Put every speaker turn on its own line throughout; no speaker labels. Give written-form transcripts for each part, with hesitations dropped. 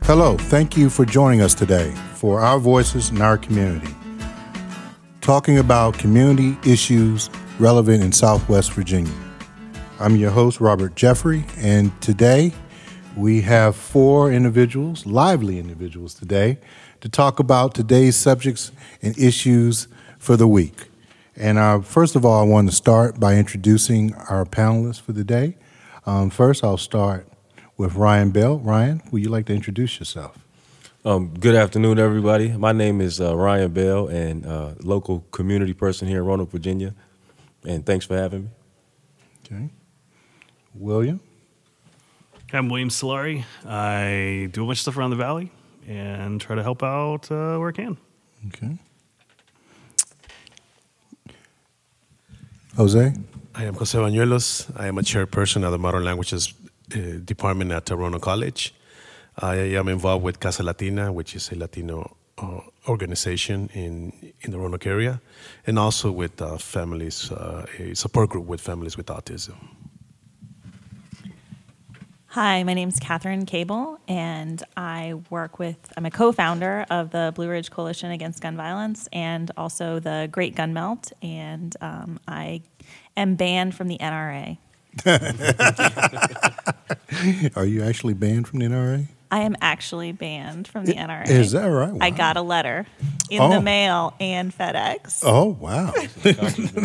Hello, thank you for joining us today for Our Voices in Our Community, talking about community issues relevant in Southwest Virginia. I'm your host, Robert Jeffrey, and today we have four individuals, lively individuals today, to talk about today's subjects and issues for the week. And first of all, I want to start by introducing our panelists for the day. First, I'll start with Ryan Bell. Ryan, would you like to introduce yourself?
Good afternoon, everybody. My name is Ryan Bell, and local community person here in Roanoke, Virginia. And thanks for having me.
Okay. William?
I'm William Solari. I do a bunch of stuff around the valley and try to help out where I can.
Okay. Jose?
I am Jose Bañuelos. I am a chairperson of the Modern Languages Department at Roanoke College. I am involved with Casa Latina, which is a Latino organization in the Roanoke area, and also with families, a support group with families with autism.
Hi, my name is Catherine Cable, and I'm a co-founder of the Blue Ridge Coalition Against Gun Violence and also the Great Gun Melt, and I am banned from the NRA.
Are you actually banned from the NRA?
I am actually banned from the NRA.
Is that right? Wow.
I got a letter in the mail and FedEx.
Oh, wow.
Put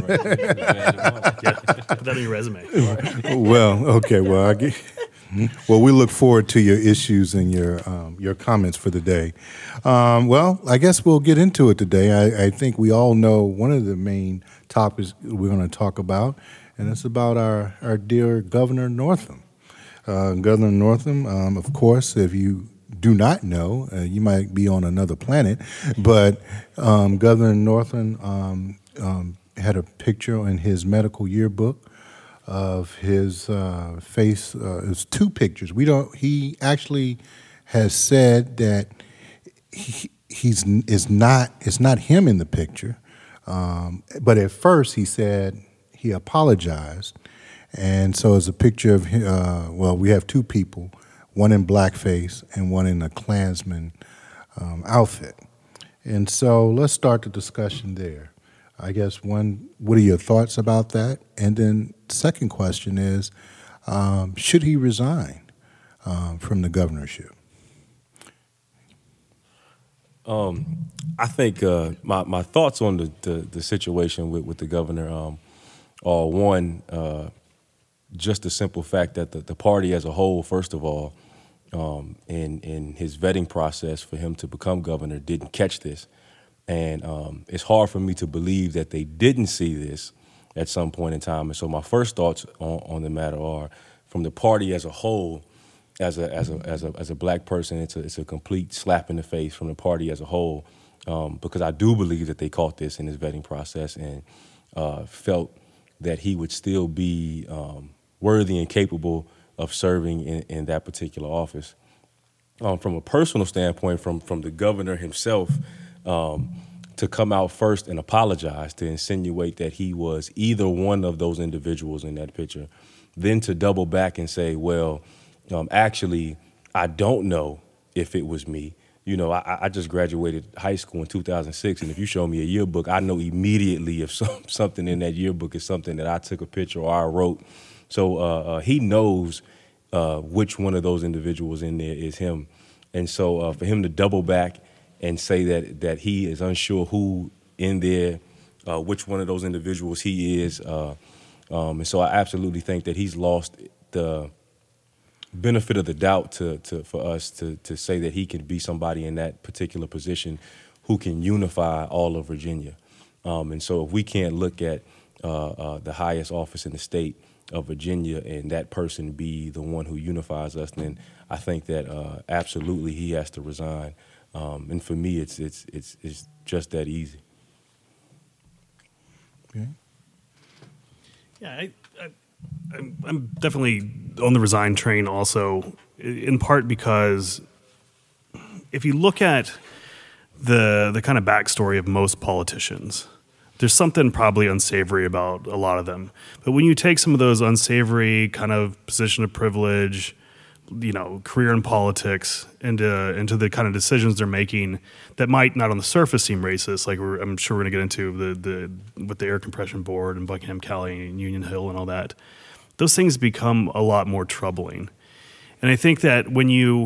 that on your resume.
Well, okay. Well, we look forward to your issues and your comments for the day. Well, I guess we'll get into it today. I think we all know one of the main topics we're going to talk about, and it's about our dear Governor Northam. Governor Northam, of course, if you do not know, you might be on another planet, but Governor Northam had a picture in his medical yearbook of his face. It's two pictures. He actually has said that it's not him in the picture, but at first he said he apologized. And so it's a picture of him. We have two people, one in blackface and one in a Klansman outfit. And so let's start the discussion there. I guess what are your thoughts about that? And then second question is, should he resign from the governorship?
I think my thoughts on the situation with the governor are one, just the simple fact that the party as a whole, first of all, in his vetting process for him to become governor, didn't catch this. And it's hard for me to believe that they didn't see this at some point in time. And so my first thoughts on the matter are, from the party as a whole, as a black person, it's a complete slap in the face from the party as a whole, because I do believe that they caught this in his vetting process and felt that he would still be worthy and capable of serving in that particular office. From a personal standpoint, from the governor himself, to come out first and apologize, to insinuate that he was either one of those individuals in that picture, then to double back and say, well, actually, I don't know if it was me. You know, I just graduated high school in 2006, and if you show me a yearbook, I know immediately if something in that yearbook is something that I took a picture or I wrote. So he knows which one of those individuals in there is him. And so for him to double back and say that he is unsure who in there, which one of those individuals he is, and so I absolutely think that he's lost the benefit of the doubt for us to say that he can be somebody in that particular position who can unify all of Virginia. And so if we can't look at the highest office in the state of Virginia and that person be the one who unifies us, then I think that absolutely he has to resign. And for me, it's just that easy.
Okay.
Yeah, I'm definitely on the resign train also, in part because if you look at the kind of backstory of most politicians, there's something probably unsavory about a lot of them. But when you take some of those unsavory kind of position of privilege, career in politics into the kind of decisions they're making that might not on the surface seem racist. Like I'm sure we're going to get into the with the air compression board and Buckingham County and Union Hill and all that. Those things become a lot more troubling. And I think that when you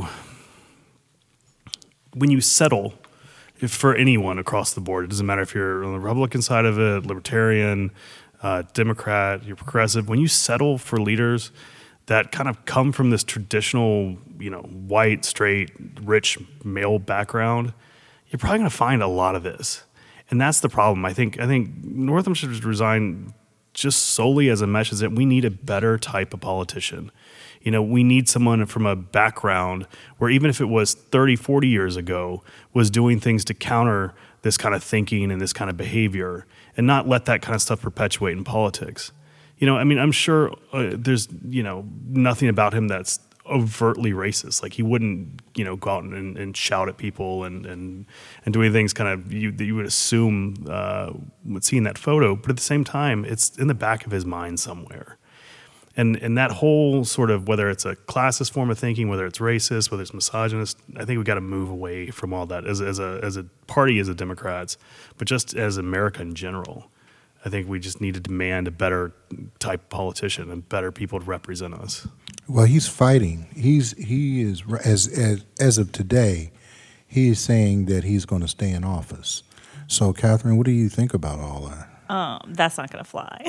settle for anyone across the board, it doesn't matter if you're on the Republican side of it, Libertarian, Democrat, you're progressive, when you settle for leaders that kind of come from this traditional, white, straight, rich male background, you're probably going to find a lot of this. And that's the problem. I think Northam should resign just solely as a message that we need a better type of politician. We need someone from a background where even if it was 30, 40 years ago, was doing things to counter this kind of thinking and this kind of behavior and not let that kind of stuff perpetuate in politics. I'm sure there's, nothing about him that's overtly racist. Like he wouldn't, go out and shout at people and doing things kind of that you would assume seeing that photo. But at the same time, it's in the back of his mind somewhere. And that whole sort of, whether it's a classist form of thinking, whether it's racist, whether it's misogynist, I think we got to move away from all that as a party, as a Democrats, but just as America in general. I think we just need to demand a better type politician and better people to represent us.
Well, he's fighting. He is as of today, he is saying that he's going to stay in office. So, Catherine, what do you think about all that?
That's not going to fly.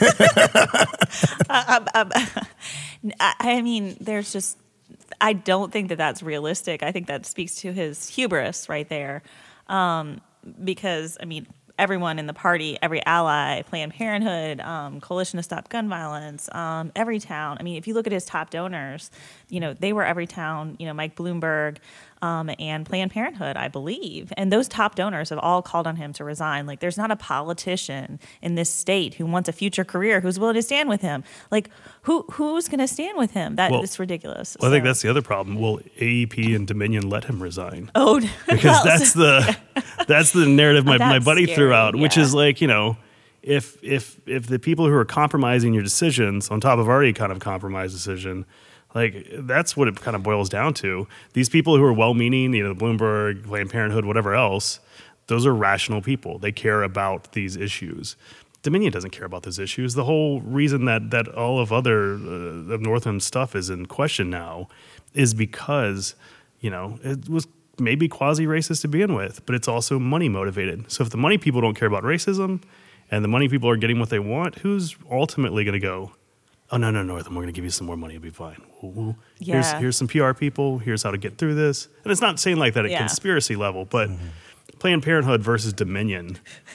I mean, I don't think that that's realistic. I think that speaks to his hubris right there. Because, everyone in the party, every ally, Planned Parenthood, Coalition to Stop Gun Violence, Everytown. If you look at his top donors, they were Everytown, Mike Bloomberg, and Planned Parenthood, I believe. And those top donors have all called on him to resign. Like, there's not a politician in this state who wants a future career who's willing to stand with him. Like, who's going to stand with him? It's ridiculous.
Well, I think that's the other problem. Will AEP and Dominion let him resign?
Oh,
because that's the narrative my buddy threw out, which is like, if the people who are compromising your decisions on top of already kind of compromised decision, like that's what it kind of boils down to. These people who are well-meaning, Bloomberg, Planned Parenthood, whatever else, those are rational people. They care about these issues. Dominion doesn't care about those issues. The whole reason that all of other of Northam's stuff is in question now is because, it was maybe quasi-racist to begin with, but it's also money motivated. So if the money people don't care about racism and the money people are getting what they want, who's ultimately going to go, oh, no, Northam, we're going to give you some more money. It'll be fine. Here's some PR people. Here's how to get through this. And it's not saying like that at conspiracy level, but Planned Parenthood versus Dominion,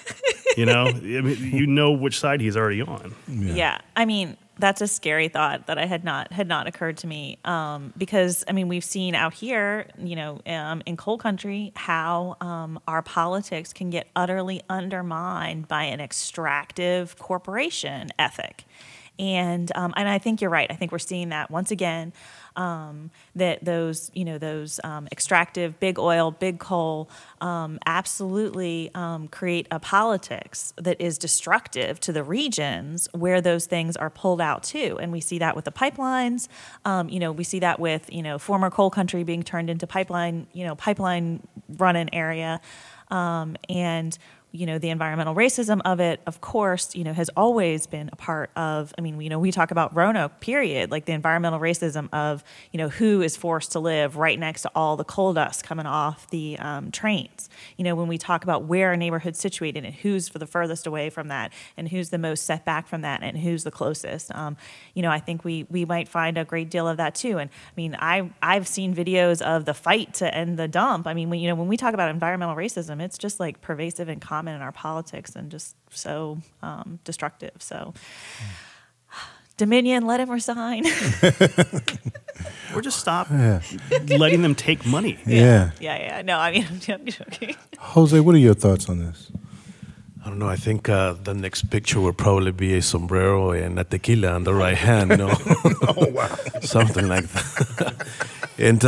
which side he's already on.
Yeah. That's a scary thought that I had not occurred to me because we've seen out here, in coal country, how our politics can get utterly undermined by an extractive corporation ethic. And I think you're right. I think we're seeing that once again, that those extractive, big oil, big coal, absolutely create a politics that is destructive to the regions where those things are pulled out to. And we see that with the pipelines. We see that with, former coal country being turned into pipeline run-in area. And the environmental racism of it, of course, has always been a part of, we talk about Roanoke, period, like the environmental racism of, who is forced to live right next to all the coal dust coming off the trains. When we talk about where a neighborhood's situated and who's for the furthest away from that and who's the most set back from that and who's the closest, I think we might find a great deal of that too. And I've seen videos of the fight to end the dump. When we talk about environmental racism, it's just like pervasive and common in our politics and just so destructive. So Dominion, let him resign.
Or just stop letting them take money.
Yeah.
No, I'm joking.
Jose, what are your thoughts on this?
I don't know. I think the next picture will probably be a sombrero and a tequila on the right hand. No,
Oh, wow.
something like that. And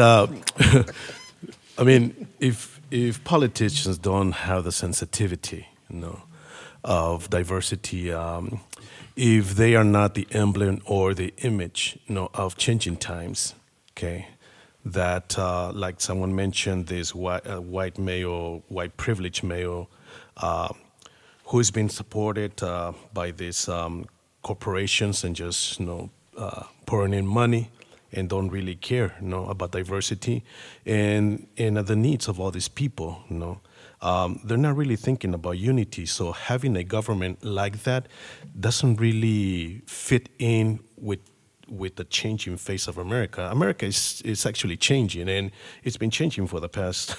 if politicians don't have the sensitivity, of diversity, if they are not the emblem or the image, of changing times, okay, that, like someone mentioned, this white male, white privileged male, who's been supported by these corporations and just, pouring in money and don't really care, about diversity and the needs of all these people, they're not really thinking about unity. So having a government like that doesn't really fit in with the changing face of America. America is actually changing, and it's been changing for the past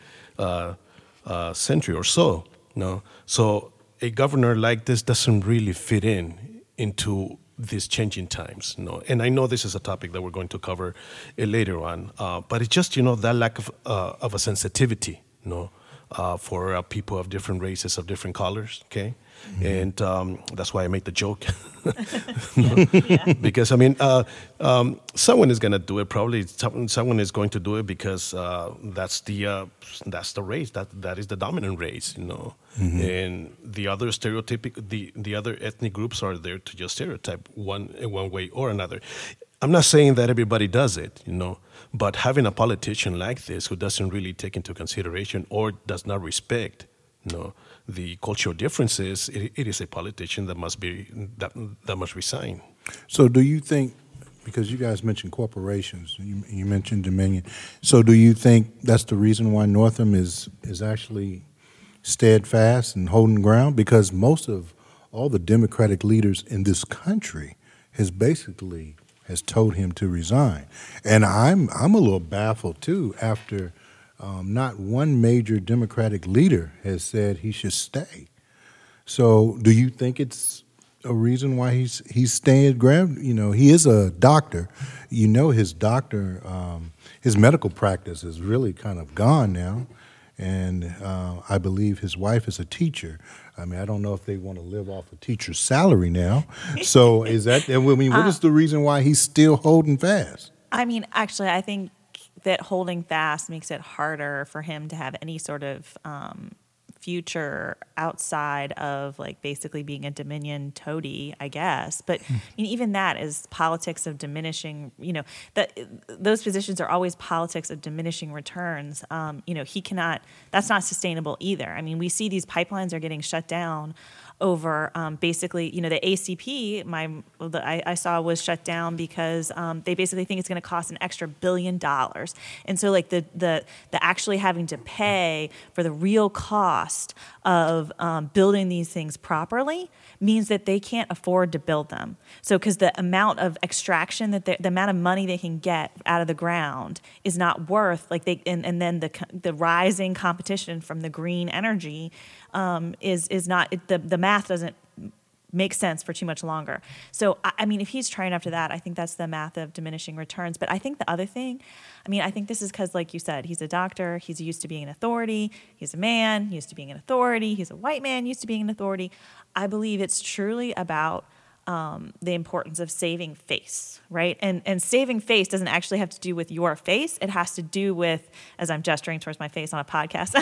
century or so. So a governor like this doesn't really fit into these changing times. And I know this is a topic that we're going to cover later on, but it's just that lack of a sensitivity, for people of different races, of different colors. Okay. Mm-hmm. And that's why I made the joke. Because someone is going to do it. Probably someone is going to do it because that's the race that is the dominant race, Mm-hmm. And the other the other ethnic groups are there to just stereotype one way or another. I'm not saying that everybody does it, but having a politician like this who doesn't really take into consideration or does not respect, the cultural differences, it is a politician that must resign.
So do you think, because you guys mentioned corporations, you mentioned Dominion, so do you think that's the reason why Northam is actually steadfast and holding ground? Because most of all the Democratic leaders in this country has told him to resign. And I'm a little baffled too after not one major Democratic leader has said he should stay. So do you think it's a reason why he's staying ground? He is a doctor. His his medical practice is really kind of gone now. And I believe his wife is a teacher. I don't know if they want to live off a teacher's salary now. So what is the reason why he's still holding fast?
Actually, I think that holding fast makes it harder for him to have any sort of future outside of basically being a Dominion toady, I guess. But even that is politics of diminishing, those positions are always politics of diminishing returns. He cannot, that's not sustainable either. We see these pipelines are getting shut down over basically, the ACP, I saw was shut down because they basically think it's going to cost an extra $1 billion. And so the actually having to pay for the real cost of building these things properly means that they can't afford to build them. So because the amount of extraction the amount of money they can get out of the ground is not worth and then the rising competition from the green energy is not the math doesn't make sense for too much longer. So if he's trying after that, I think that's the math of diminishing returns. But I think the other thing, I think this is because, like you said, he's a doctor, he's used to being an authority, he's a man used to being an authority, he's a white man used to being an authority. I believe it's truly about the importance of saving face, right? And saving face doesn't actually have to do with your face. It has to do with, as I'm gesturing towards my face on a podcast,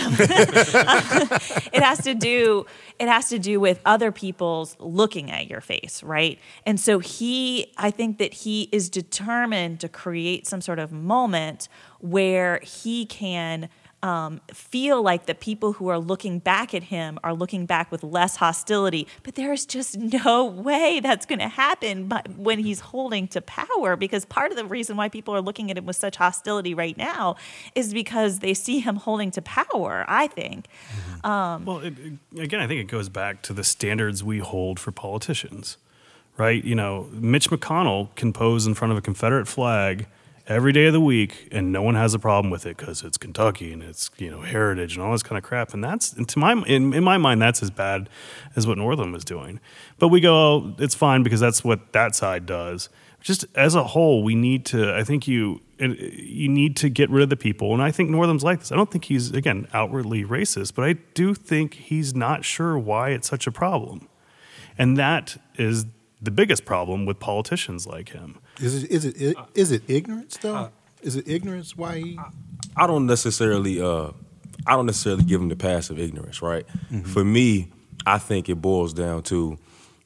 it has to do with other people's looking at your face, right? And so I think that he is determined to create some sort of moment where he can feel like the people who are looking back at him are looking back with less hostility. But there's just no way that's going to happen when he's holding to power, because part of the reason why people are looking at him with such hostility right now is because they see him holding to power, I think.
Again, I think it goes back to the standards we hold for politicians, right? Mitch McConnell can pose in front of a Confederate flag every day of the week, and no one has a problem with it because it's Kentucky and it's heritage and all this kind of crap. And that's in my mind, that's as bad as what Northam was doing. But we go, it's fine because that's what that side does. Just as a whole, we need to. I think you need to get rid of the people, and I think Northam's like this. I don't think he's outwardly racist, but I do think he's not sure why it's such a problem, and that is the biggest problem with politicians like him.
Is it ignorance though? Is it ignorance why he?
I don't necessarily give him the pass of ignorance, right? Mm-hmm. For me, I think it boils down to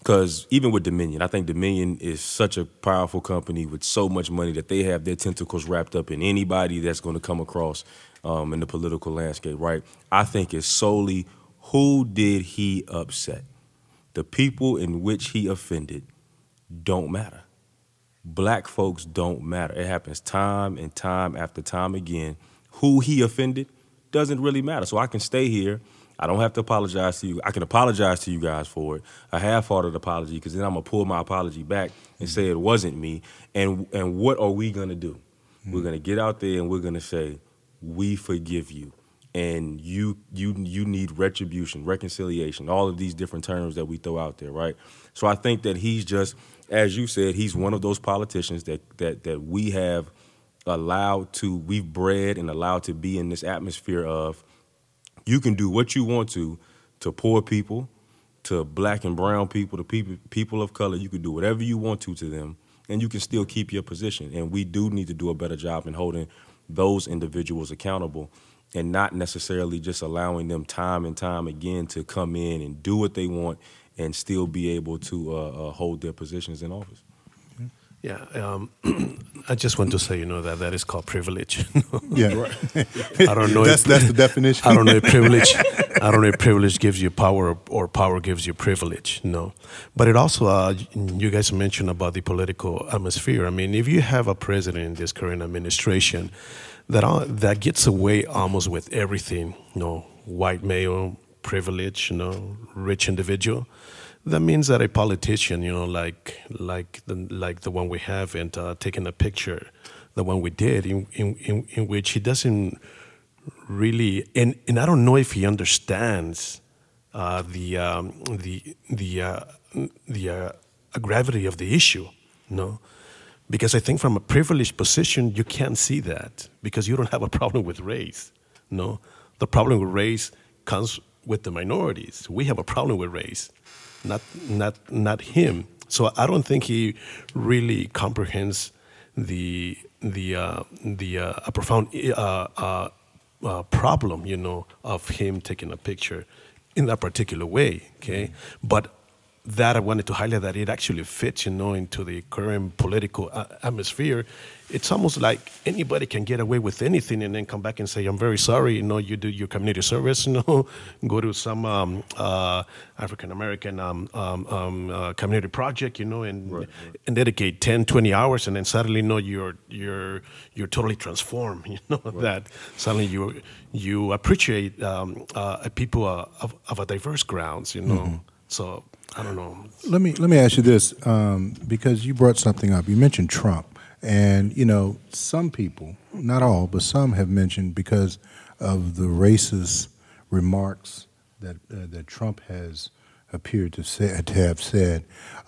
Because even with Dominion, I think Dominion is such a powerful company with so much money that they have their tentacles wrapped up in anybody that's going to come across in the political landscape, right? I think it's solely who did he upset. The people in which he offended don't matter. Black folks don't matter. It happens time and time after time again. Who he offended doesn't really matter. So I can stay here. I don't have to apologize to you. I can apologize to you guys for it, a half-hearted apology, because then I'm going to pull my apology back and say it wasn't me. And what are we going to do? We're going to get out there and we're going to say, we forgive you. And you need retribution, reconciliation, all of these different terms that we throw out there, right? So I think that he's just, as you said, he's one of those politicians that we have we've bred and allowed to be in this atmosphere of, you can do what you want to poor people, to black and brown people, to people of color. You can do whatever you want to them, and you can still keep your position. And we do need to do a better job in holding those individuals accountable and not necessarily just allowing them time and time again to come in and do what they want and still be able to hold their positions in office.
Yeah, I just want to say, that is called privilege.
Yeah, right.
I don't know.
That's the definition.
I don't know if privilege. I don't know if privilege gives you power or power gives you privilege. No, but it also you guys mentioned about the political atmosphere. I mean, if you have a president in this current administration that gets away almost with everything, white male, privilege, rich individual. That means that a politician, like the one we have, and taking a picture, the one we did, in which he doesn't really, and I don't know if he understands the gravity of the issue, because I think from a privileged position you can't see that because you don't have a problem with race, The problem with race comes with the minorities. We have a problem with race. Not him. So I don't think he really comprehends a profound problem, of him taking a picture in that particular way. Okay, but that I wanted to highlight that it actually fits, into the current political atmosphere. It's almost like anybody can get away with anything and then come back and say, I'm very sorry, you do your community service, go to some African-American community project, and dedicate 10, 20 hours, and then suddenly, you're totally transformed, that suddenly you appreciate people of a diverse grounds, So I don't know.
Let me ask you this, because you brought something up. You mentioned Trump, and some people, not all, but some have mentioned because of the racist remarks that Trump has appeared to have said.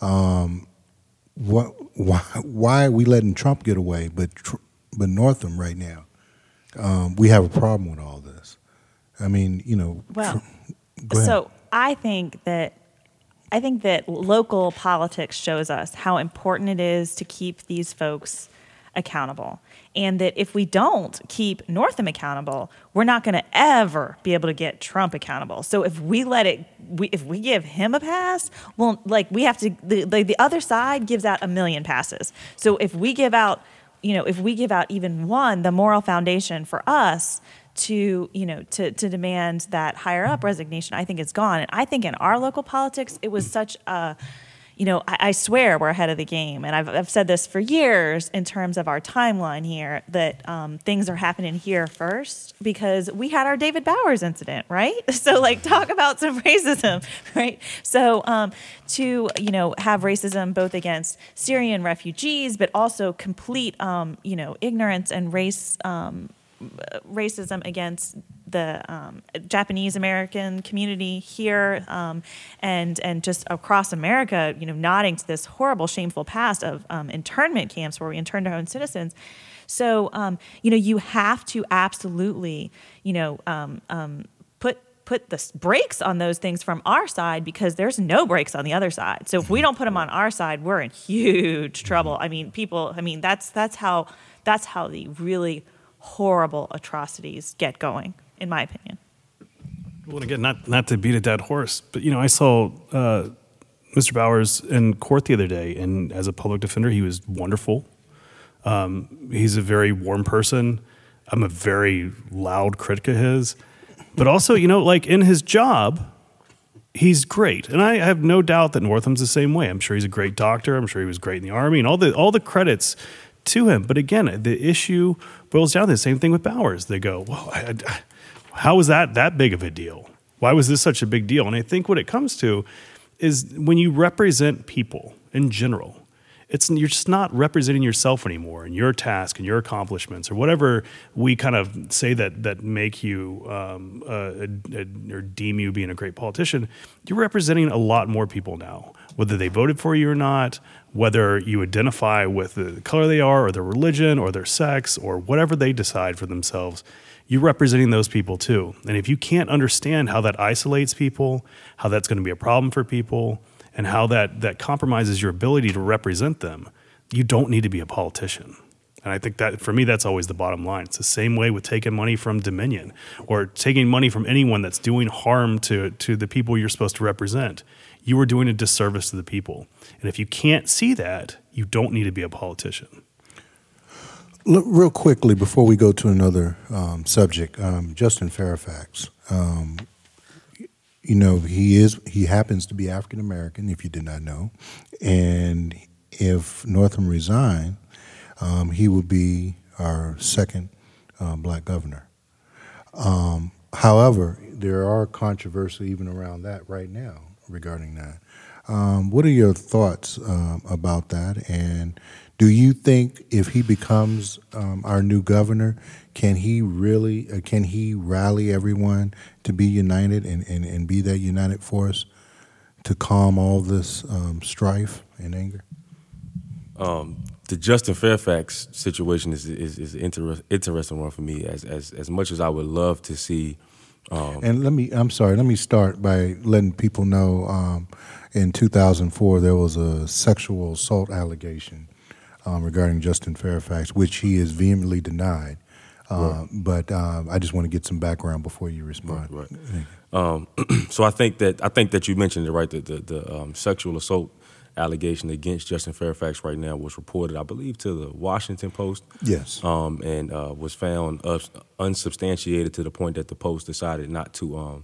Why are we letting Trump get away, but Northam right now? We have a problem with all this. I mean,
Well,
go ahead.
so I think that local politics shows us how important it is to keep these folks accountable. And that if we don't keep Northam accountable, we're not going to ever be able to get Trump accountable. So if we if we give him a pass, well, we have to, the other side gives out 1 million passes. So if we give out, even one, the moral foundation for us to demand that higher up resignation, I think it's gone. And I think in our local politics, it was such a, I swear we're ahead of the game. And I've said this for years in terms of our timeline here, that things are happening here first because we had our David Bowers incident, right? So talk about some racism, right? So to, have racism both against Syrian refugees, but also complete, ignorance and racism against the Japanese American community here, and just across America, nodding to this horrible, shameful past of internment camps where we interned our own citizens. So, you have to absolutely, put the brakes on those things from our side because there's no brakes on the other side. So if we don't put them on our side, we're in huge trouble. I mean, that's how the really horrible atrocities get going, in my opinion.
Well, again, not to beat a dead horse, but I saw Mr. Bowers in court the other day, and as a public defender, he was wonderful. He's a very warm person. I'm a very loud critic of his. But also, like in his job, he's great. And I have no doubt that Northam's the same way. I'm sure he's a great doctor. I'm sure he was great in the Army, and all the credits to him. But again, the issue boils down to the same thing with Bowers. They go, well, how was that big of a deal? Why was this such a big deal? And I think what it comes to is when you represent people in general, you're just not representing yourself anymore and your task and your accomplishments or whatever we kind of say that make you or deem you being a great politician. You're representing a lot more people now, whether they voted for you or not, whether you identify with the color they are or their religion or their sex or whatever they decide for themselves. You're representing those people too. And if you can't understand how that isolates people, how that's going to be a problem for people, and how that compromises your ability to represent them, you don't need to be a politician. And I think that, for me, that's always the bottom line. It's the same way with taking money from Dominion or taking money from anyone that's doing harm to the people you're supposed to represent. You are doing a disservice to the people. And if you can't see that, you don't need to be a politician.
Look, real quickly, before we go to another subject, Justin Fairfax. He happens to be African American, if you did not know, and if Northam resigned, he would be our second black governor. However, there are controversy even around that right now regarding that. What are your thoughts about that? And do you think if he becomes our new governor, can he rally everyone to be united and be that united force to calm all this strife and anger?
The Justin Fairfax situation is an interesting one for me. As much as I would love to see.
And let me start by letting people know. In 2004, there was a sexual assault allegation regarding Justin Fairfax, which he is vehemently denied. Right. But I just want to get some background before you respond.
Right. So I think that you mentioned it right. The sexual assault allegation against Justin Fairfax right now was reported, I believe, to the Washington Post.
Yes.
And was found unsubstantiated to the point that the Post decided not to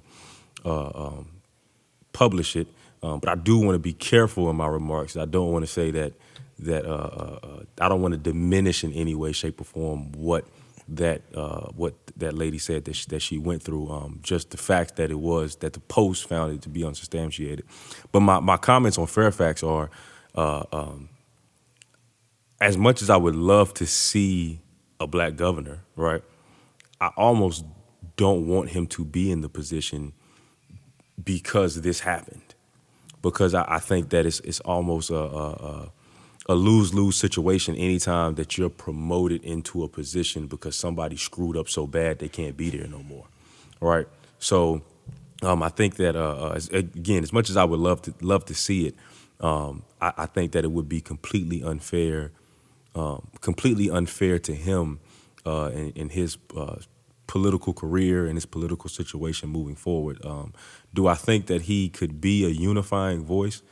publish it. But I do want to be careful in my remarks. I don't want to say that I don't want to diminish in any way, shape, or form what that lady said that she went through. Just the fact that that the Post found it to be unsubstantiated. But my comments on Fairfax are, as much as I would love to see a black governor, right, I almost don't want him to be in the position because this happened. Because I think that it's almost a lose-lose situation anytime that you're promoted into a position because somebody screwed up so bad they can't be there no more, right? So I think that, again, as much as I would love to see it, I think that it would be completely unfair to him in his political career and his political situation moving forward. Do I think that he could be a unifying voice?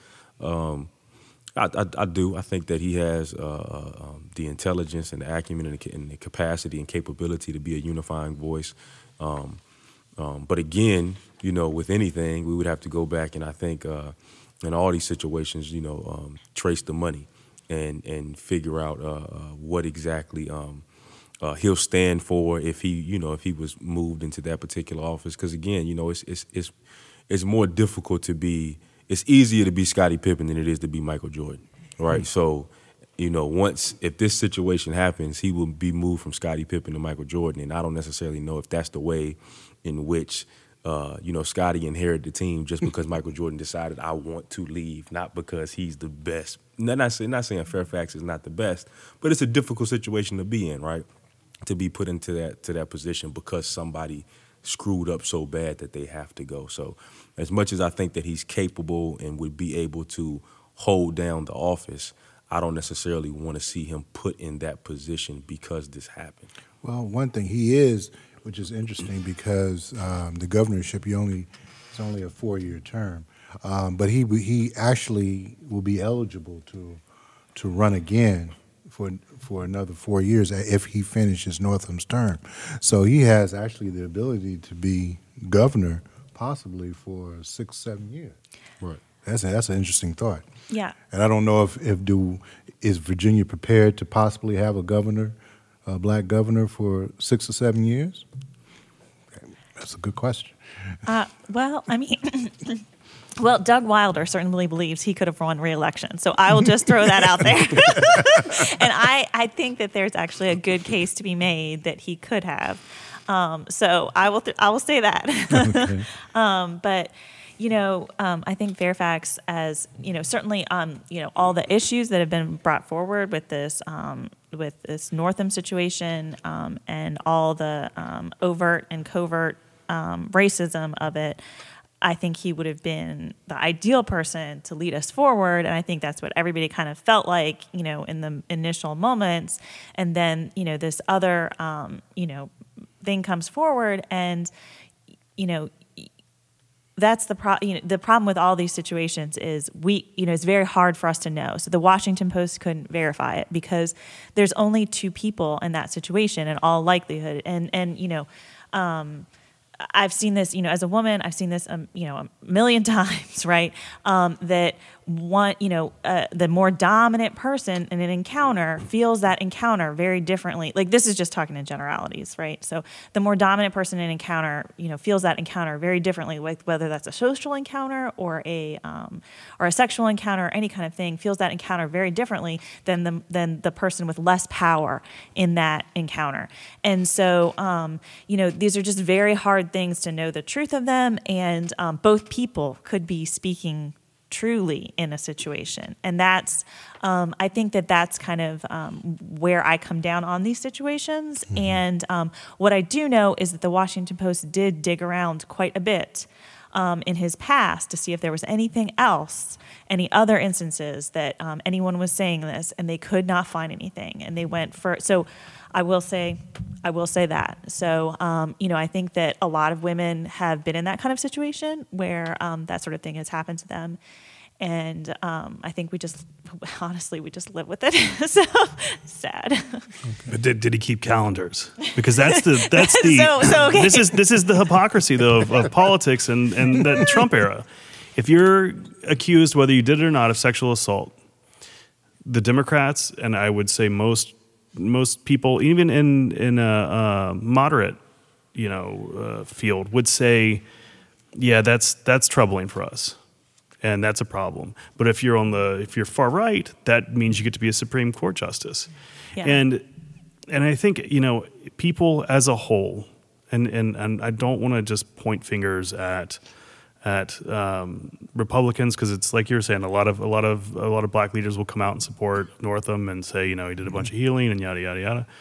I do. I think that he has the intelligence and the acumen and the capacity and capability to be a unifying voice. But again, with anything, we would have to go back and I think in all these situations, trace the money and figure out what exactly he'll stand for if he was moved into that particular office. Because again, it's more difficult to be. It's easier to be Scottie Pippen than it is to be Michael Jordan, right? So, if this situation happens, he will be moved from Scottie Pippen to Michael Jordan, and I don't necessarily know if that's the way in which, Scottie inherited the team just because Michael Jordan decided I want to leave, not because he's the best. Not saying Fairfax is not the best, but it's a difficult situation to be in, right? To be put into that position because somebody screwed up so bad that they have to go. So as much as I think that he's capable and would be able to hold down the office, I don't necessarily want to see him put in that position because this happened.
Well, one thing he is, which is interesting because the governorship, it's only a 4-year term. but he actually will be eligible to run again for another 4 years if he finishes Northam's term. So he has actually the ability to be governor possibly for 6-7 years.
Right.
That's an interesting thought.
Yeah.
And I don't know is Virginia prepared to possibly have a black governor for 6 or 7 years? That's a good question.
Well, I mean, well, Doug Wilder certainly believes he could have won re-election. So I will just throw that out there. And I think that there's actually a good case to be made that he could have. So I will say that.
Okay.
But I think Fairfax, as certainly all the issues that have been brought forward with this Northam situation and all the overt and covert racism of it, I think he would have been the ideal person to lead us forward, and I think that's what everybody kind of felt like, in the initial moments, and then this other thing comes forward, and that's the problem with all these situations is it's very hard for us to know. So the Washington Post couldn't verify it because there's only two people in that situation in all likelihood. And I've seen this, as a woman, I've seen this, a million times, right? That the more dominant person in an encounter feels that encounter very differently. Like, this is just talking in generalities, right? So the more dominant person in an encounter, feels that encounter very differently, whether that's a social encounter or a sexual encounter, or any kind of thing, feels that encounter very differently than the person with less power in that encounter. And so, these are just very hard things to know the truth of them, and both people could be speaking truly in a situation. And that's, I think that's kind of where I come down on these situations. Mm-hmm. And what I do know is that the Washington Post did dig around quite a bit in his past to see if there was anything else, any other instances that anyone was saying this, and they could not find anything. And they went so I will say that. So, I think that a lot of women have been in that kind of situation where that sort of thing has happened to them. And I think we just live with it. So sad.
Okay. But did he keep calendars? Because that's the
okay.
This is the hypocrisy though of politics and the Trump era. If you're accused, whether you did it or not, of sexual assault, the Democrats, and I would say most people, even in a moderate field, would say, yeah, that's troubling for us. And that's a problem. But if you're far right, that means you get to be a Supreme Court justice.
Yeah.
And I think, people as a whole, and I don't want to just point fingers at Republicans, because it's like you're saying, a lot of black leaders will come out and support Northam and say, he did a bunch of healing and yada yada yada.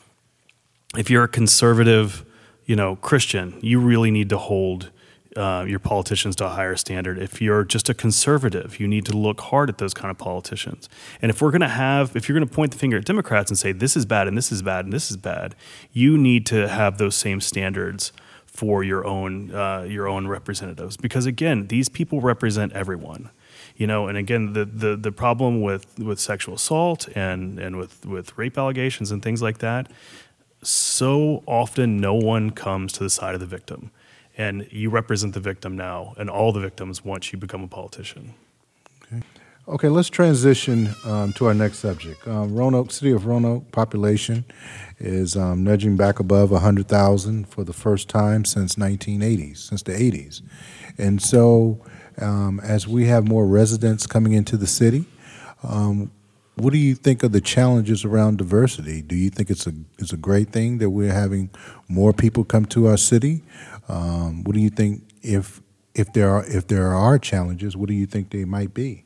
If you're a conservative, Christian, you really need to hold your politicians to a higher standard. If you're just a conservative, you need to look hard at those kind of politicians. And if you're going to point the finger at Democrats and say this is bad and this is bad and this is bad, you need to have those same standards for your own representatives. Because again, these people represent everyone. And again, the problem with sexual assault and with rape allegations and things like that, so often no one comes to the side of the victim. And you represent the victim now, and all the victims once you become a politician.
Okay, let's transition to our next subject. City of Roanoke population is nudging back above 100,000 for the first time since the 80s. And so as we have more residents coming into the city, what do you think of the challenges around diversity? Do you think it's a great thing that we're having more people come to our city? What do you think if there are challenges? What do you think they might be?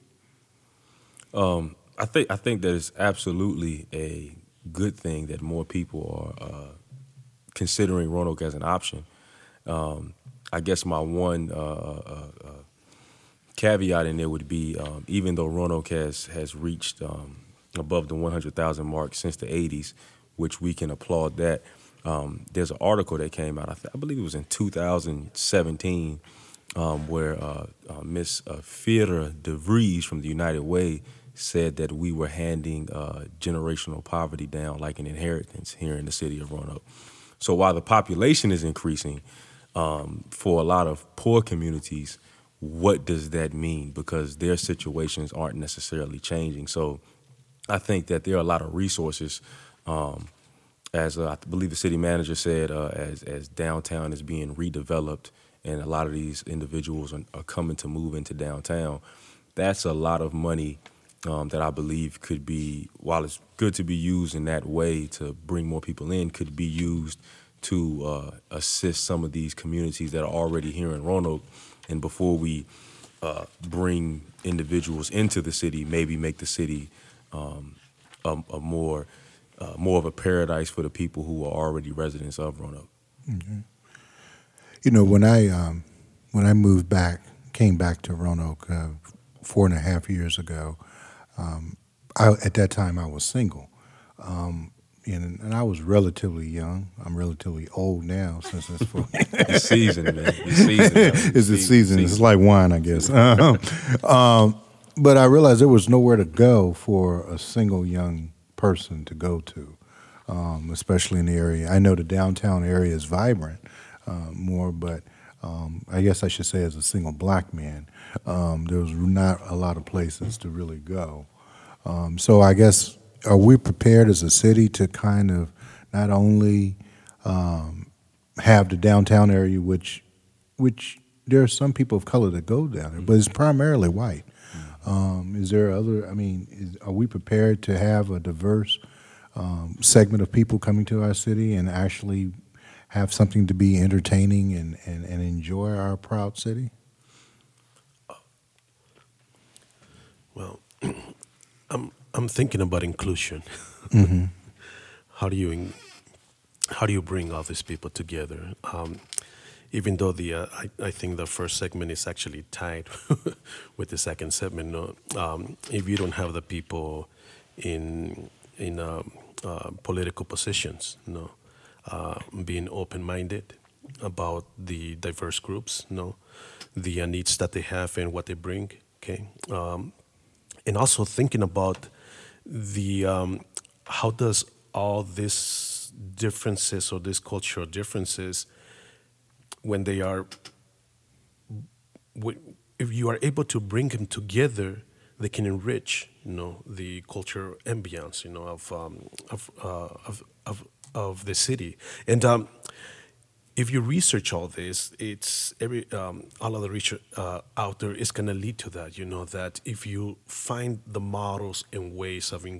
I think that it's absolutely a good thing that more people are considering Roanoke as an option. I guess my one caveat in there would be even though Roanoke has reached above the 100,000 mark since the 80s, which we can applaud that. There's an article that came out, I believe it was in 2017, where Miss Theodore DeVries from the United Way said that we were handing generational poverty down like an inheritance here in the city of Roanoke. So while the population is increasing, for a lot of poor communities, what does that mean? Because their situations aren't necessarily changing. So I think that there are a lot of resources, as I believe the city manager said, as downtown is being redeveloped and a lot of these individuals are coming to move into downtown. That's a lot of money that I believe could be, while it's good to be used in that way to bring more people in, could be used to assist some of these communities that are already here in Roanoke. And before we bring individuals into the city, maybe make the city a more of a paradise for the people who are already residents of Roanoke.
Mm-hmm. You know, when I came back to Roanoke 4.5 years ago, at that time I was single, and I was relatively young. I'm relatively old now since it's for
You're seasoned, man. You're seasoned.
it's the season. It's like wine, I guess. But I realized there was nowhere to go for a single young person to go to, especially in the area. I know the downtown area is vibrant more, but I guess I should say as a single black man, there was not a lot of places to really go. So I guess, are we prepared as a city to kind of not only have the downtown area, which there are some people of color that go down there, but it's primarily white. Is there other? I mean, are we prepared to have a diverse segment of people coming to our city and actually have something to be entertaining and enjoy our proud city?
Well, I'm thinking about inclusion.
Mm-hmm.
How do you bring all these people together? Even though I think the first segment is actually tied with the second segment. No, if you don't have the people in political positions, no, being open-minded about the diverse groups, no, the needs that they have and what they bring, okay, and also thinking about the how does all these differences or these cultural differences, when they are, if you are able to bring them together, they can enrich, you know, the cultural ambience, you know, of the city. And if you research all this, it's all of the research out there is going to lead to that. You know, that if you find the models and ways of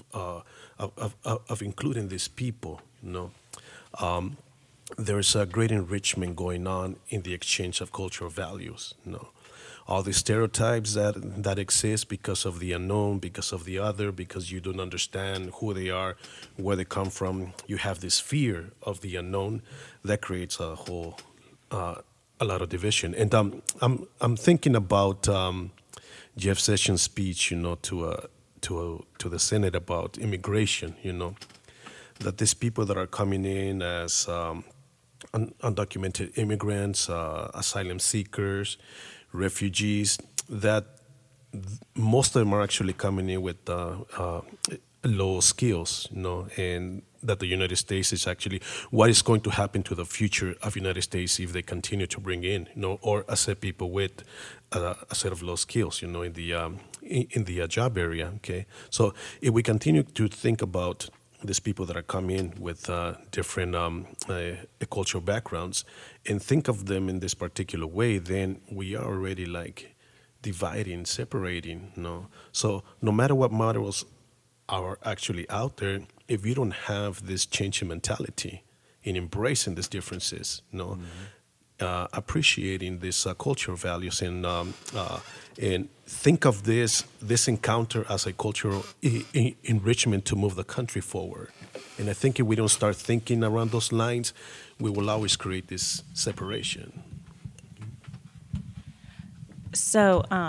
including these people, you know, there's a great enrichment going on in the exchange of cultural values. You know, all the stereotypes that exist because of the unknown, because of the other, because you don't understand who they are, where they come from. You have this fear of the unknown that creates a whole a lot of division. And I'm thinking about Jeff Sessions' speech, you know, to the Senate about immigration. You know, that these people that are coming in as undocumented immigrants, asylum seekers, refugees, that most of them are actually coming in with low skills, you know, and that the United States is actually, what is going to happen to the future of United States if they continue to bring in, you know, or accept people with a set of low skills, you know, in the job area, okay? So if we continue to think about these people that are coming with different cultural backgrounds and think of them in this particular way, then we are already like dividing, separating, you know? So no matter what models are actually out there, if you don't have this change in mentality in embracing these differences, you know, appreciating these cultural values and think of this encounter as a cultural enrichment to move the country forward. And I think if we don't start thinking around those lines, we will always create this separation.
So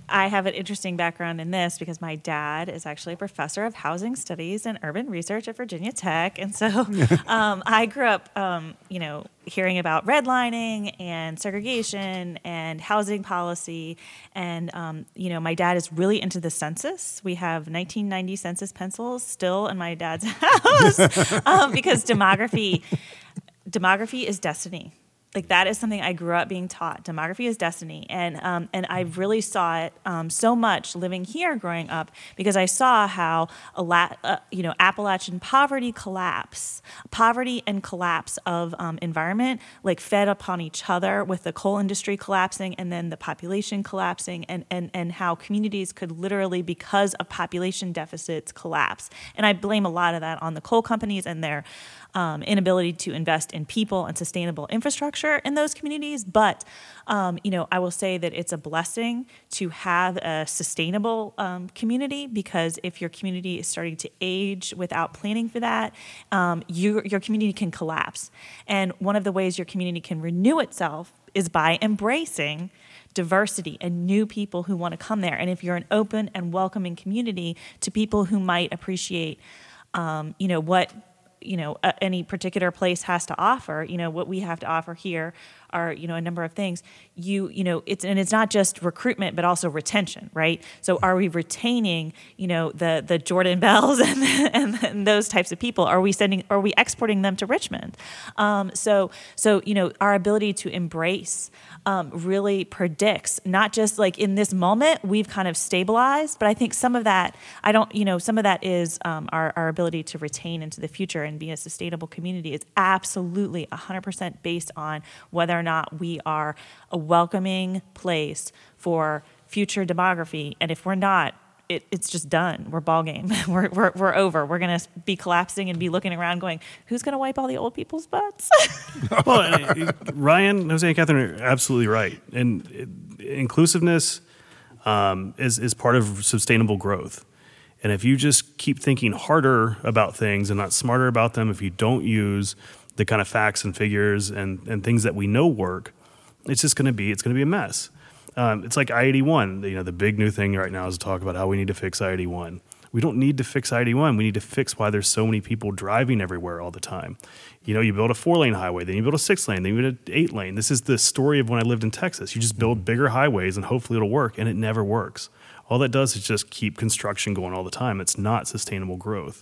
I have an interesting background in this because my dad is actually a professor of housing studies and urban research at Virginia Tech. And so I grew up, hearing about redlining and segregation and housing policy. And, my dad is really into the census. We have 1990 census pencils still in my dad's house because demography is destiny. Like that is something I grew up being taught. Demography is destiny, and I really saw it so much living here, growing up, because I saw how Appalachian poverty and collapse of environment, like fed upon each other with the coal industry collapsing and then the population collapsing, and how communities could literally, because of population deficits, collapse. And I blame a lot of that on the coal companies and their inability to invest in people and sustainable infrastructure in those communities. But, I will say that it's a blessing to have a sustainable community, because if your community is starting to age without planning for that, your community can collapse. And one of the ways your community can renew itself is by embracing diversity and new people who want to come there. And if you're an open and welcoming community to people who might appreciate, what any particular place has to offer, what we have to offer here are, a number of things. It's not just recruitment, but also retention, right? So are we retaining, the Jordan Bells and those types of people? Are we exporting them to Richmond? So our ability to embrace really predicts, not just like in this moment we've kind of stabilized, but I think some of that, some of that is our ability to retain into the future and be a sustainable community is absolutely 100% based on whether or not we are a welcoming place for future demography. And if we're not, it's just done. We're ball game. We're over. We're going to be collapsing and be looking around going, who's going to wipe all the old people's butts?
Well, Ryan, Jose, and Catherine are absolutely right. And inclusiveness is part of sustainable growth. And if you just keep thinking harder about things and not smarter about them, if you don't use the kind of facts and figures and things that we know work, it's going to be a mess. It's like I-81. The big new thing right now is to talk about how we need to fix I-81. We don't need to fix I-81. We need to fix why there's so many people driving everywhere all the time. You build a 4-lane highway, then you build a 6-lane, then you build an 8-lane. This is the story of when I lived in Texas. You just build bigger highways and hopefully it'll work, and it never works. All that does is just keep construction going all the time. It's not sustainable growth.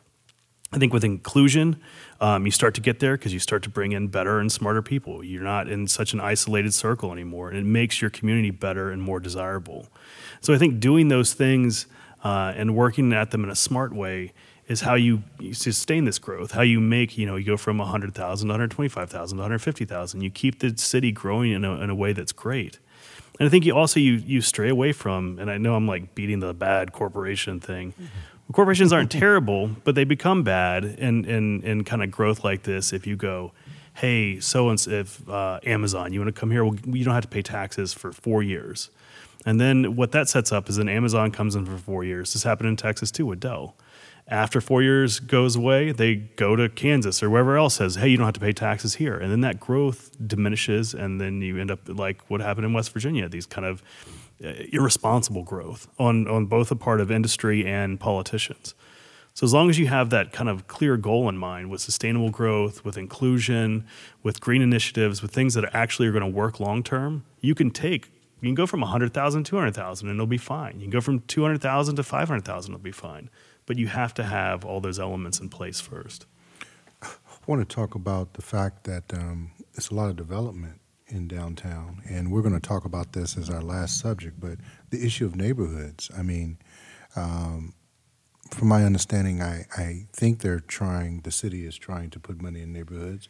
I think with inclusion, you start to get there because you start to bring in better and smarter people. You're not in such an isolated circle anymore, and it makes your community better and more desirable. So I think doing those things and working at them in a smart way is how you sustain this growth, how you make, you go from 100,000 to 125,000 to 150,000. You keep the city growing in a way that's great. And I think you stray away from, and I know I'm like beating the bad corporation thing. Mm-hmm. Corporations aren't terrible, but they become bad in kind of growth like this. If you go, hey, if Amazon, you want to come here, well, you don't have to pay taxes for 4 years. And then what that sets up is then Amazon comes in for 4 years. This happened in Texas too with Dell. After 4 years goes away, they go to Kansas or wherever else says, hey, you don't have to pay taxes here. And then that growth diminishes, and then you end up like what happened in West Virginia, these kind of irresponsible growth on both the part of industry and politicians. So as long as you have that kind of clear goal in mind with sustainable growth, with inclusion, with green initiatives, with things that actually are going to work long term, you can go from 100,000 to 200,000 and it'll be fine. You can go from 200,000 to 500,000, it'll be fine. But you have to have all those elements in place first.
I want to talk about the fact that there's a lot of development in downtown, and we're going to talk about this as our last subject, but the issue of neighborhoods. I mean, from my understanding, I think the city is trying to put money in neighborhoods.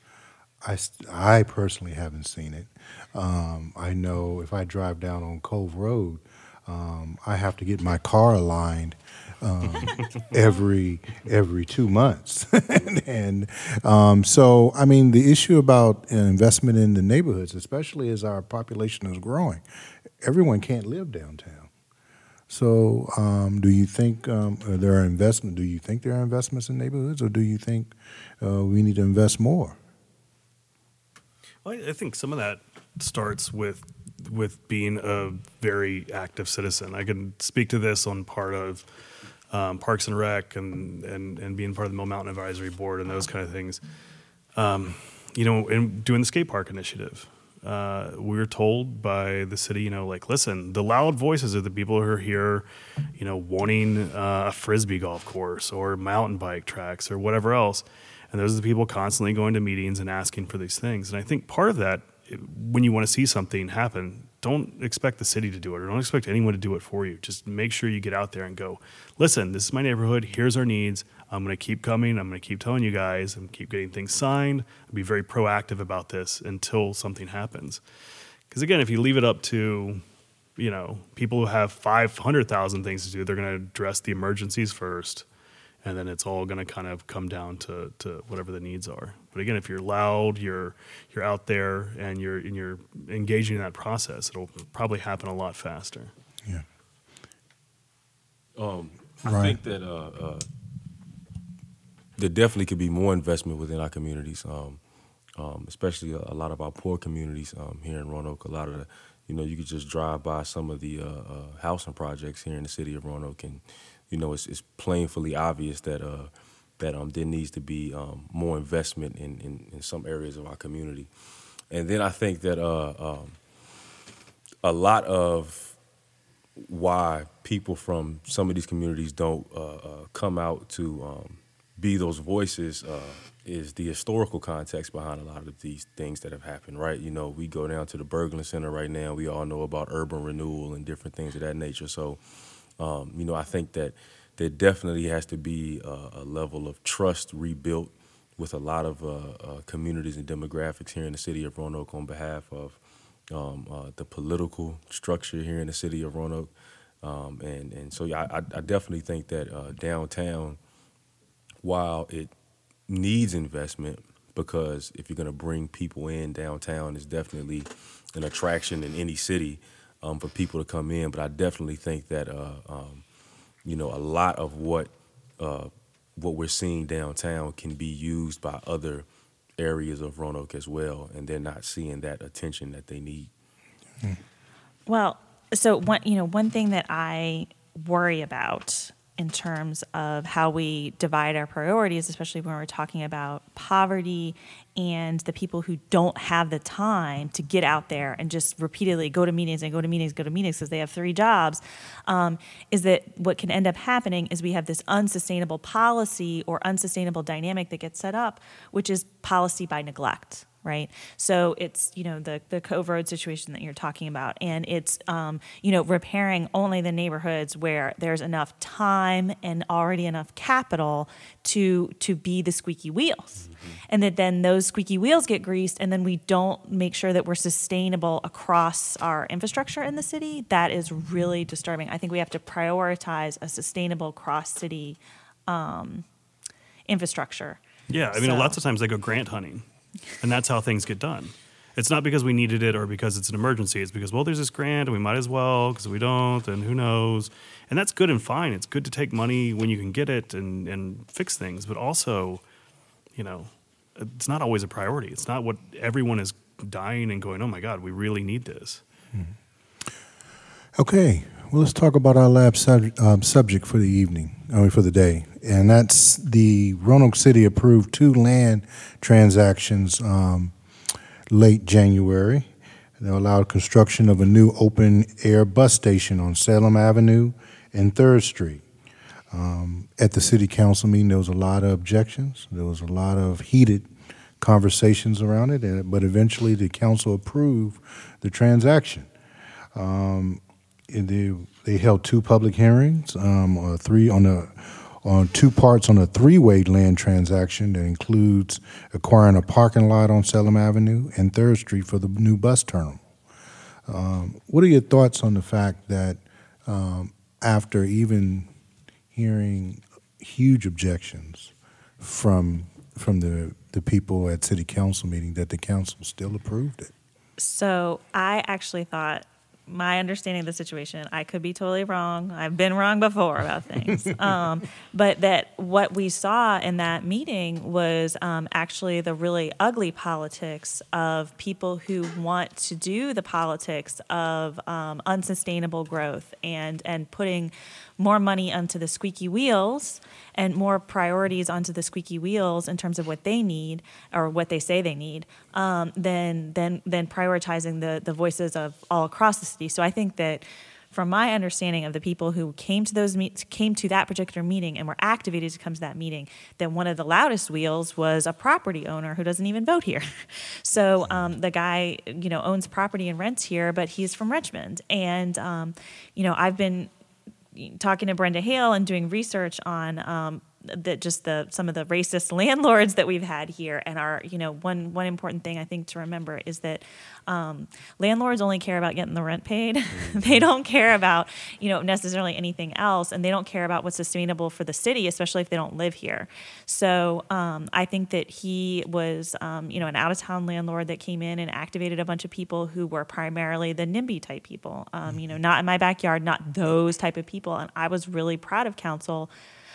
I personally haven't seen it. I know if I drive down on Cove Road, I have to get my car aligned every 2 months. and so, I mean, the issue about investment in the neighborhoods, especially as our population is growing, everyone can't live downtown. So do you think there are investments? Do you think there are investments in neighborhoods, or do you think we need to invest more?
Well, I think some of that starts with with being a very active citizen. I can speak to this on part of Parks and Rec and being part of the Mill Mountain Advisory Board and those kind of things. And doing the skate park initiative. We were told by the city, like, listen, the loud voices are the people who are here, wanting a Frisbee golf course or mountain bike tracks or whatever else. And those are the people constantly going to meetings and asking for these things. And I think part of that, when you want to see something happen, don't expect the city to do it or don't expect anyone to do it for you. Just make sure you get out there and go, listen, this is my neighborhood. Here's our needs. I'm going to keep coming. I'm going to keep telling you guys and keep getting things signed. I'll be very proactive about this until something happens. Because again, if you leave it up to, people who have 500,000 things to do, they're going to address the emergencies first. And then it's all going to kind of come down to whatever the needs are. But again, if you're loud, you're out there, and you're engaging in that process, it'll probably happen a lot faster.
Yeah.
I think that there definitely could be more investment within our communities, especially a lot of our poor communities here in Roanoke. A lot of the, you could just drive by some of the housing projects here in the city of Roanoke, and it's plainly obvious that there needs to be more investment in some areas of our community. And then I think that a lot of why people from some of these communities don't come out to be those voices is the historical context behind a lot of these things that have happened, right? We go down to the Berglund Center right now. We all know about urban renewal and different things of that nature. So, I think that there definitely has to be a level of trust rebuilt with a lot of communities and demographics here in the city of Roanoke on behalf of the political structure here in the city of Roanoke. And so, I definitely think that downtown, while it needs investment, because if you're going to bring people in downtown, it's definitely an attraction in any city for people to come in. But I definitely think that, a lot of what we're seeing downtown can be used by other areas of Roanoke as well, and they're not seeing that attention that they need.
Well, so one thing that I worry about in terms of how we divide our priorities, especially when we're talking about poverty and the people who don't have the time to get out there and just repeatedly go to meetings because they have 3 jobs, is that what can end up happening is we have this unsustainable policy or unsustainable dynamic that gets set up, which is policy by neglect. Right. So it's, the Cove Road situation that you're talking about. And it's, repairing only the neighborhoods where there's enough time and already enough capital to be the squeaky wheels. Mm-hmm. And that then those squeaky wheels get greased, and then we don't make sure that we're sustainable across our infrastructure in the city. That is really disturbing. I think we have to prioritize a sustainable cross-city infrastructure.
Yeah. I mean, lots of times they go grant hunting. And that's how things get done. It's not because we needed it or because it's an emergency. It's because, there's this grant and we might as well, because we don't, and who knows. And that's good and fine. It's good to take money when you can get it and fix things. But also, it's not always a priority. It's not what everyone is dying and going, oh, my God, we really need this.
Okay. Well, let's talk about our lab subject for the evening, for the day. And that's the Roanoke City approved 2 land transactions late January. They allowed construction of a new open-air bus station on Salem Avenue and 3rd Street. At the city council meeting, there was a lot of objections. There was a lot of heated conversations around it, but eventually the council approved the transaction. They held 2 public hearings, on 2 parts on a 3-way land transaction that includes acquiring a parking lot on Salem Avenue and 3rd Street for the new bus terminal. What are your thoughts on the fact that after even hearing huge objections from the people at city council meeting, that the council still approved it?
So I actually thought my understanding of the situation, I could be totally wrong. I've been wrong before about things. But that what we saw in that meeting was actually the really ugly politics of people who want to do the politics of unsustainable growth and putting more money onto the squeaky wheels and more priorities onto the squeaky wheels in terms of what they need or what they say they need, than prioritizing the voices of all across the city. So I think that from my understanding of the people who came to that particular meeting and were activated to come to that meeting, that one of the loudest wheels was a property owner who doesn't even vote here. So the guy, owns property and rents here, but he's from Richmond. And, I've been talking to Brenda Hale and doing research on some of the racist landlords that we've had here. And one important thing I think to remember is that landlords only care about getting the rent paid. They don't care about, necessarily anything else. And they don't care about what's sustainable for the city, especially if they don't live here. So I think that he was, an out-of-town landlord that came in and activated a bunch of people who were primarily the NIMBY type people, not in my backyard, not those type of people. And I was really proud of council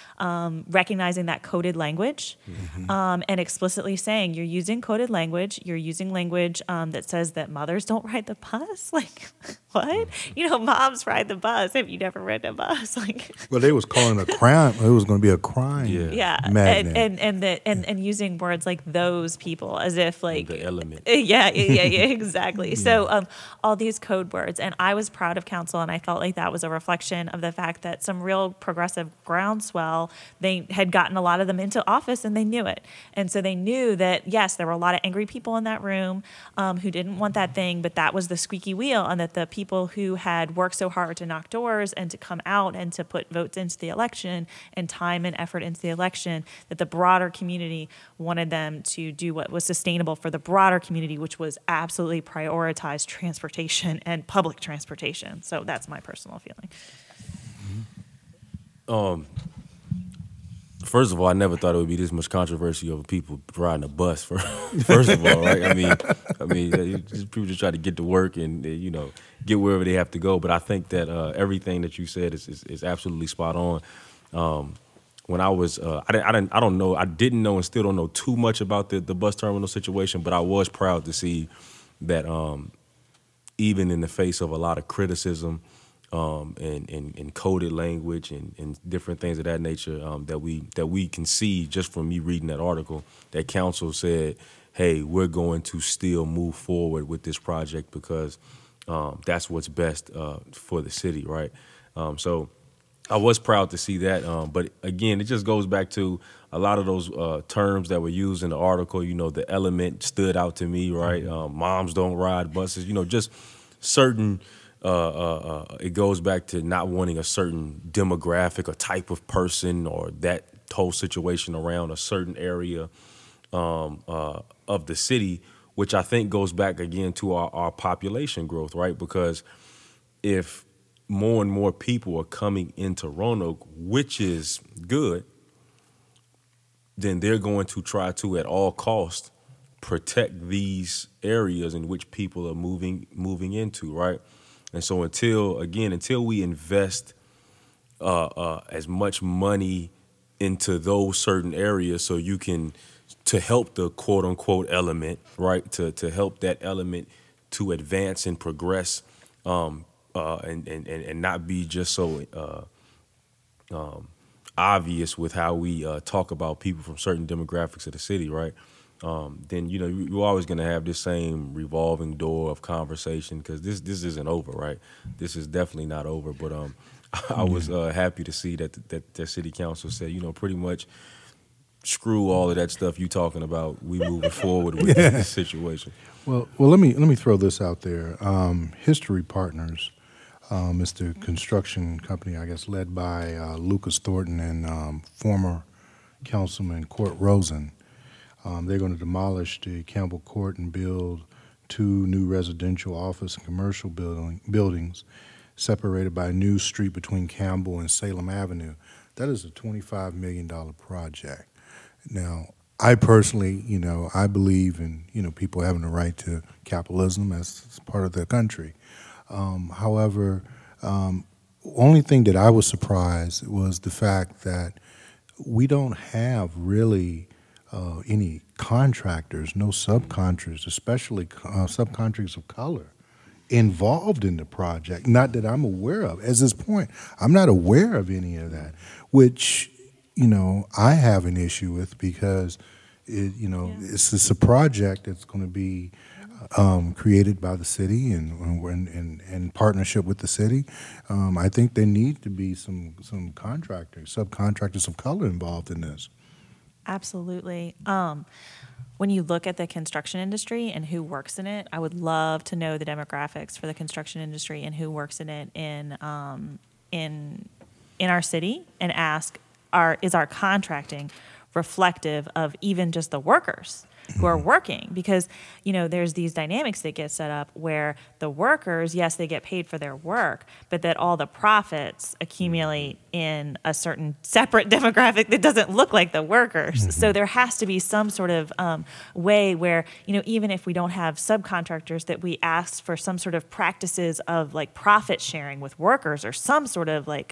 recognizing that coded language, and explicitly saying you're using coded language, you're using language that says that mothers don't ride the bus. Like, what? Moms ride the bus. Have you never ridden a bus? Like,
well, they was calling it a crime. It was going to be a crime.
Yeah,
magnet.
and using words like those people as if like
the element.
Yeah, exactly. So all these code words, and I was proud of council, and I felt like that was a reflection of the fact that some real progressive groundswell. They had gotten a lot of them into office, and they knew it. And so they knew that, yes, there were a lot of angry people in that room who didn't want that thing, but that was the squeaky wheel, and that the people who had worked so hard to knock doors and to come out and to put votes into the election and time and effort into the election, that the broader community wanted them to do what was sustainable for the broader community, which was absolutely prioritize transportation and public transportation. So that's my personal feeling.
First of all, I never thought it would be this much controversy over people riding a bus. First of all, right? I mean, people just try to get to work and get wherever they have to go. But I think that everything that you said is absolutely spot on. When I was, I don't know, I didn't know and still don't know too much about the bus terminal situation, but I was proud to see that even in the face of a lot of criticism. And coded language and different things of that nature that we can see just from me reading that article, that council said, hey, we're going to still move forward with this project because that's what's best for the city, right? So I was proud to see that. But again, it just goes back to a lot of those terms that were used in the article. The element stood out to me, right? Moms don't ride buses, just certain... it goes back to not wanting a certain demographic or type of person or that whole situation around a certain area of the city, which I think goes back again to our population growth, right? Because if more and more people are coming into Roanoke, which is good, then they're going to try to, at all costs, protect these areas in which people are moving into, right? And so until we invest as much money into those certain areas so you can, to help the quote unquote element, right, to help that element to advance and progress and not be just so obvious with how we talk about people from certain demographics of the city, right? Then you're always going to have this same revolving door of conversation because this isn't over, right? This is definitely not over. But I was happy to see that the city council said, pretty much screw all of that stuff you talking about. We moving forward with this situation.
Well, let me throw this out there. History Partners, it's the construction company, I guess, led by Lucas Thornton and former Councilman Court Rosen. They're going to demolish the Campbell Court and build 2 new residential, office, and commercial buildings separated by a new street between Campbell and Salem Avenue. That is a $25 million project. Now, I personally, I believe in, people having the right to capitalism as part of their country. However, only thing that I was surprised was the fact that we don't have really any contractors, no subcontractors, especially subcontractors of color, involved in the project. Not that I'm aware of. At this point, I'm not aware of any of that, which, I have an issue with because, it's a project that's going to be created by the city and in partnership with the city. I think there need to be some subcontractors of color involved in this.
Absolutely. When you look at the construction industry and who works in it, I would love to know the demographics for the construction industry and who works in it in our city, and ask, is our contracting reflective of even just the workers who are working? Because, there's these dynamics that get set up where the workers, yes, they get paid for their work, but that all the profits accumulate in a certain separate demographic that doesn't look like the workers. Mm-hmm. So there has to be some sort of way where, even if we don't have subcontractors, that we ask for some sort of practices of like profit sharing with workers, or some sort of like,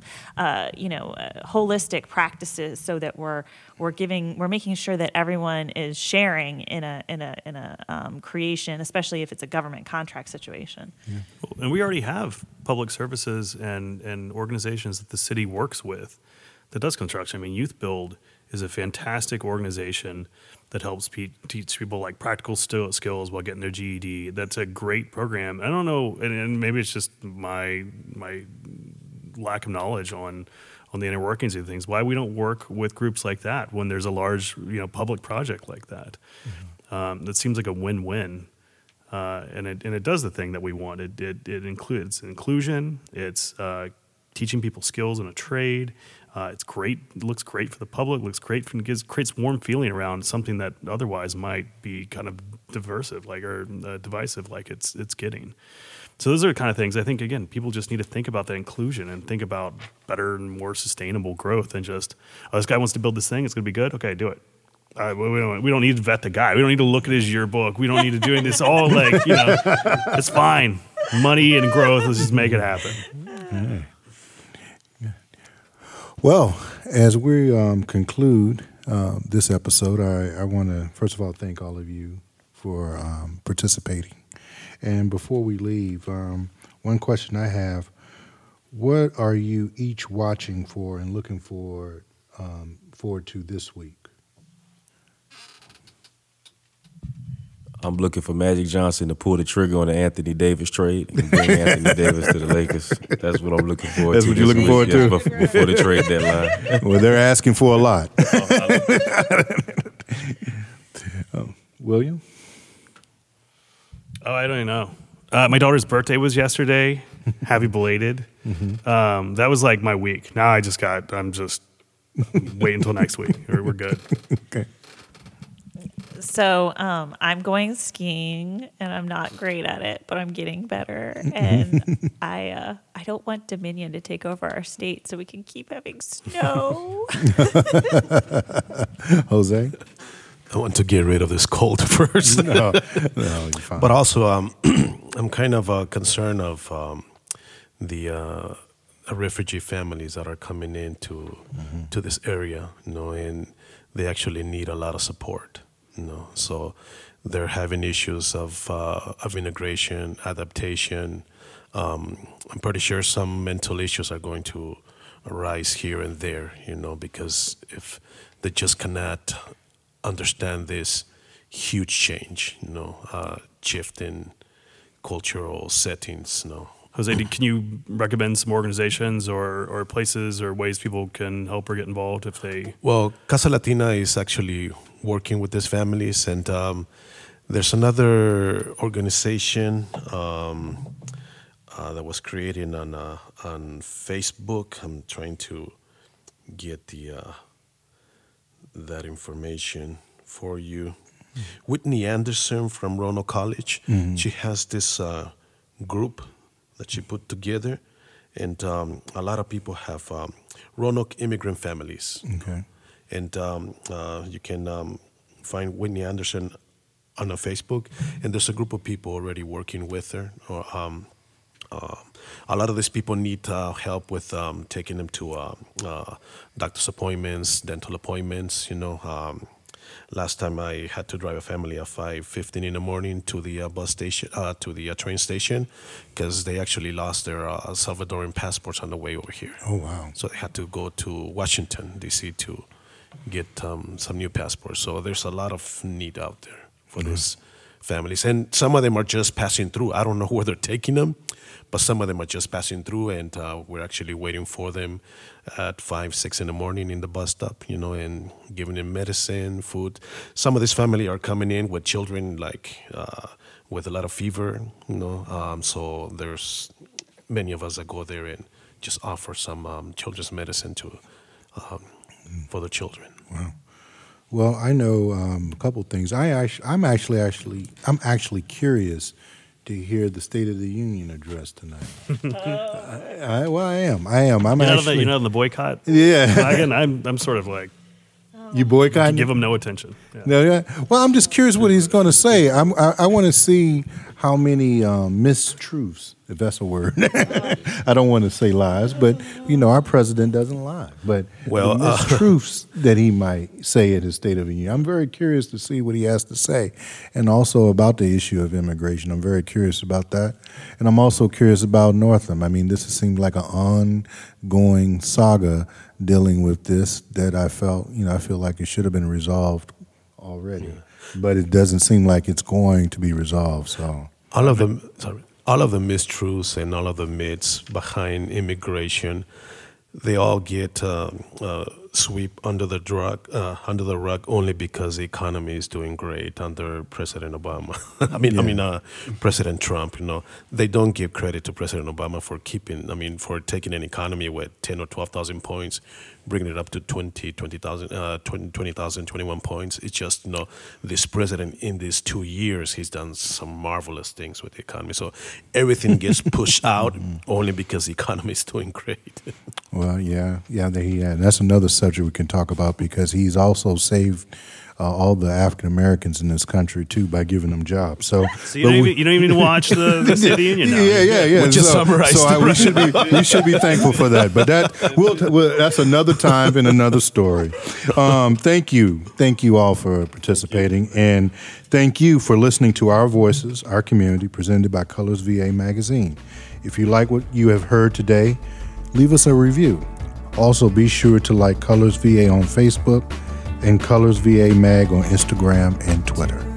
holistic practices, so that we're making sure that everyone is sharing in a creation, especially if it's a government contract situation.
Yeah. And we already have public services and organizations that the city works with that does construction. I mean, Youth Build is a fantastic organization that helps teach people like practical skills while getting their GED. That's a great program. I don't know, and maybe it's just my lack of knowledge on the inner workings of things, why we don't work with groups like that when there's a large, public project like that. Mm-hmm. That seems like a win-win, and it does the thing that we want. It includes inclusion. It's teaching people skills in a trade. It's great. It looks great for the public. Looks great creates warm feeling around something that otherwise might be kind of divisive, like it's getting. So those are the kind of things I think, again, people just need to think about that inclusion and think about better and more sustainable growth than just, this guy wants to build this thing, it's going to be good, okay, do it. We don't need to vet the guy. We don't need to look at his yearbook. We don't need to do this all it's fine. Money and growth, let's just make it happen.
Well, as we conclude this episode, I want to, first of all, thank all of you for participating. And before we leave, one question I have, what are you each watching for and looking forward to this week?
I'm looking for Magic Johnson to pull the trigger on the Anthony Davis trade and bring Anthony Davis to the Lakers. That's what I'm looking forward to.
That's what you're looking forward to?
Before the trade deadline.
Well, they're asking for a lot. William?
Oh, I don't even know. My daughter's birthday was yesterday. Happy belated. Mm-hmm. That was like my week. Now I'm just wait until next week. We're good.
Okay.
So I'm going skiing, and I'm not great at it, but I'm getting better. And I don't want Dominion to take over our state so we can keep having snow.
Jose?
I want to get rid of this cold first.
No, you're fine.
But also, I'm kind of concerned of the refugee families that are coming into to this area, and they actually need a lot of support. So they're having issues of integration, adaptation. I'm pretty sure some mental issues are going to arise here and there, because if they just cannot understand this huge change, shift in cultural settings,
Jose, can you recommend some organizations or places or ways people can help or get involved if they...
Well, Casa Latina is actually working with these families, and there's another organization that was created on Facebook. I'm trying to get that information for you. Whitney Anderson from Roanoke College, she has this group that she put together, and a lot of people have Roanoke immigrant families.
Okay.
And you can find Whitney Anderson on Facebook, and there's a group of people already working with her A lot of these people need help with taking them to doctor's appointments, dental appointments. Last time I had to drive a family at 5:15 in the morning to the bus station, to the train station, because they actually lost their Salvadoran passports on the way over here.
Oh, wow.
So they had to go to Washington, D.C. to get some new passports. So there's a lot of need out there for these families. And some of them are just passing through. I don't know where they're taking them, but some of them are just passing through, and we're actually waiting for them at 5, 6 in the morning in the bus stop, and giving them medicine, food. Some of this family are coming in with children, with a lot of fever, so there's many of us that go there and just offer some children's medicine for the children.
Wow. Well, I know a couple things. I'm actually curious to hear the State of the Union address tonight. I am. I'm actually.
You're not in the boycott.
Yeah.
Wagon? I'm sort of like,
You boycotting?
give him no attention. Yeah.
No, yeah. Well, I'm just curious what he's going to say. I want to see how many mistruths, if that's a word. I don't want to say lies, but our president doesn't lie. But the mistruths that he might say at his State of the Union, I'm very curious to see what he has to say, and also about the issue of immigration. I'm very curious about that, and I'm also curious about Northam. I mean, this seemed like an ongoing saga dealing with this that I feel like it should have been resolved already, but it doesn't seem like it's going to be resolved. So
all of the mistruths and all of the myths behind immigration, they all get sweep under the rug only because the economy is doing great under President Obama. President Trump. They don't give credit to President Obama for taking an economy with 10 or 12,000 points, bringing it up to 20,000, 21 points. It's just this president in these 2 years, he's done some marvelous things with the economy. So everything gets pushed out only because the economy is doing great.
Well, yeah, that's another subject we can talk about, because he's also saved all the African Americans in this country too by giving them jobs. So
you don't even need to watch the State of the Union now.
Yeah.
We just summarized.
We should be thankful for that. But that's another time and another story. Thank you all for participating, and thank you for listening to Our Voices, Our Community, presented by Colors VA Magazine. If you like what you have heard today, leave us a review. Also, be sure to like Colors VA on Facebook and Colors VA Mag on Instagram and Twitter.